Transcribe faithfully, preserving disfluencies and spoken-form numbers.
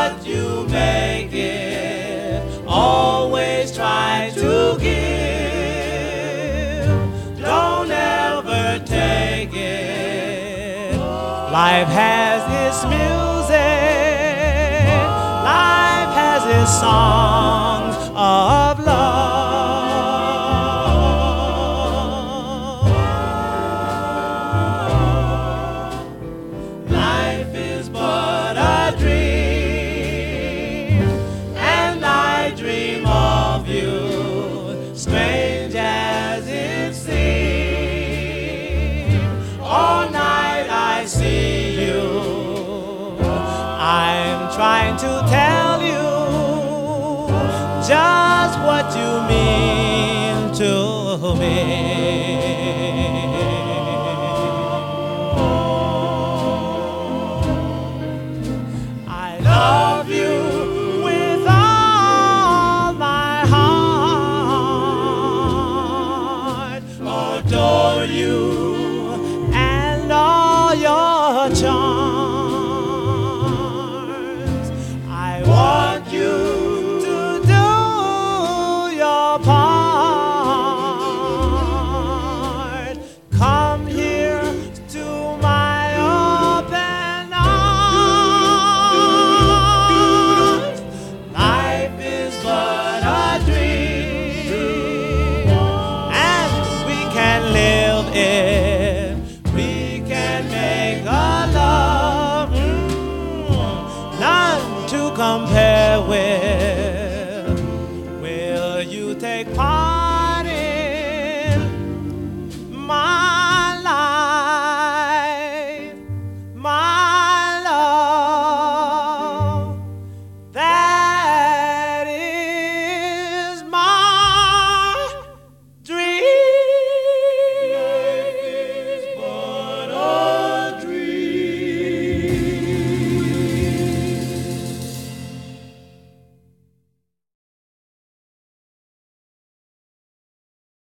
what you make it. Always try to give. Don't ever take it. Life has its music. Life has its songs of love. Life is but a dream, and I dream of you, strange as it seems. All night I see you. I'm trying to tell you just what you mean to me.